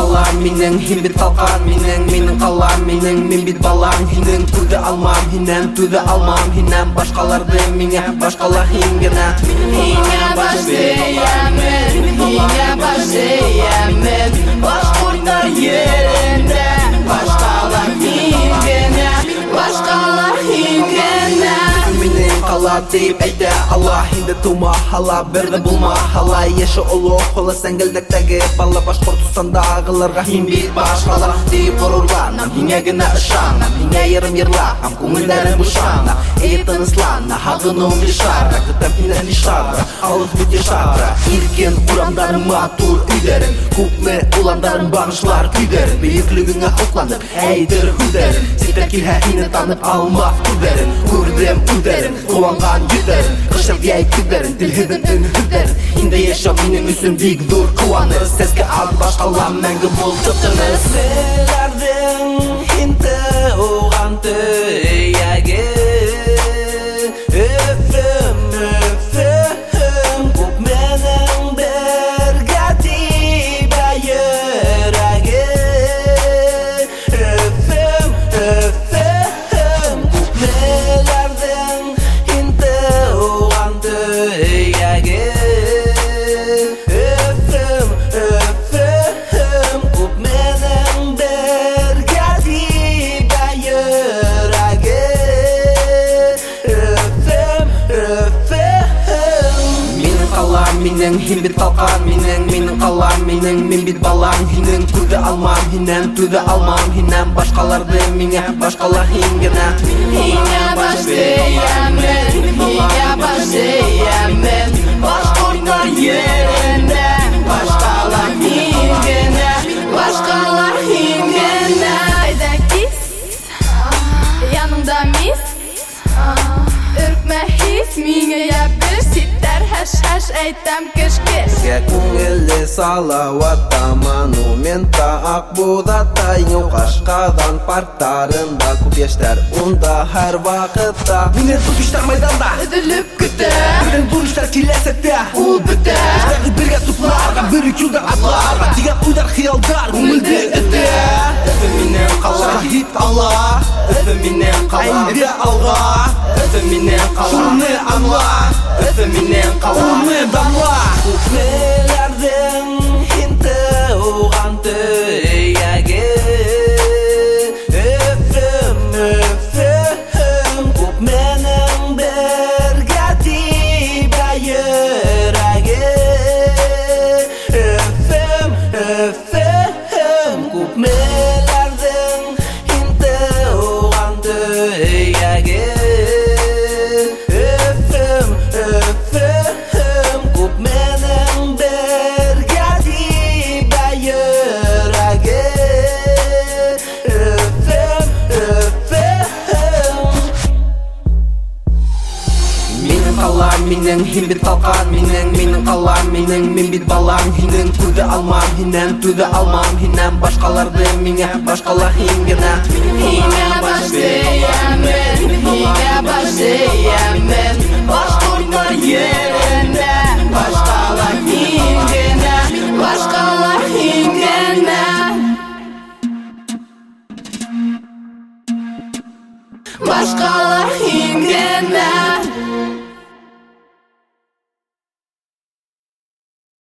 қалам менің, хин бит қалқан менің қалам менің, мен бит балаң хинен туды алмам хинен, туды алмам хинен, башқаларды менге, башқалар хингена. Хинге баш дейемін, хинге баш дейемін, башқұрттар yerinde, башқалар хингене, башқалар хингене. Менің қала deyip әйті Allah хинді тума хала, бірді бұлма хала, еші ұлы қолы сәңгілдіктегі бала Башқұртстандағыларға хин бит башқалар deyip ғұрырланам, хингегіне ұшанам, хинге ерім ерлағам, көңілдәрі бұшана, ейтін ұслана, хағыным бешара, күтім хинен ишара, алық бүте шара, иркен ұрамдарым матур үйдерін, көпме ұландарым бағышлар күйдерін, бейіклігіңе ұқланып, әйдір хүдерін, сетер келе хині танып алмақ күдерін, көрдем үдерін, қуанған жүдерін, қышылге әй күдерін, тілхідің үнхүдерін, инде еші менің үсін биг зор қуаныр, сәске ад башқалам мәңгі бол тұптыңыз. Сілердің хинті оған түйеге, өфім, көп менің бірге тибе юреге, өфім, көп мелердің хинті оған түйеге, өфім, көп менің бірге тибе юреге, менің қалам менің, хин бит қалқан менің қалам менің, мен бит балаң хинен туды алмам хинен, туды алмам хинен, башқаларды менге, башқалар хингена. Хинге баш дейемін, хинге баш дейемін, башқұрттар yerinde, башқалар хингене, башқалар хингене. Айда кис, yanımda mis, ürkme his, minge bir sitter hash aytam kish kish. Көңілі салауатта монументта Ақбудатта ең Қашқадан парктарында көп ештер онда әр вақытта. Менен бұл күштер майданда Үділіп күті, Бірден дұрыштар келесетте ол біті, Үштәрді бірге тұпларға, бірі күлді атларға Деген ұйдар қиялдар көңілді үтті. Үфі менен қала шахид алла, үфі менен қала әйде алға, үфі менен қала шуны анла, үфі менен қала ұны дамла. Көпмелердің хинті оған түйеге, өфім, көп менің бірге тибе юреге, өфім, көп мелердің хинті оған түйеге, өфім, көп менің бірге тибе юреге, менің қалам менің, хин бит қалқан менің қалам менің, мен бит балаң хинен туды алмам хинен, туды алмам хинен, башқаларды менге, башқалар хингена. хинге баш дейемін, хинге баш дейемін, башқұрттар yerinde.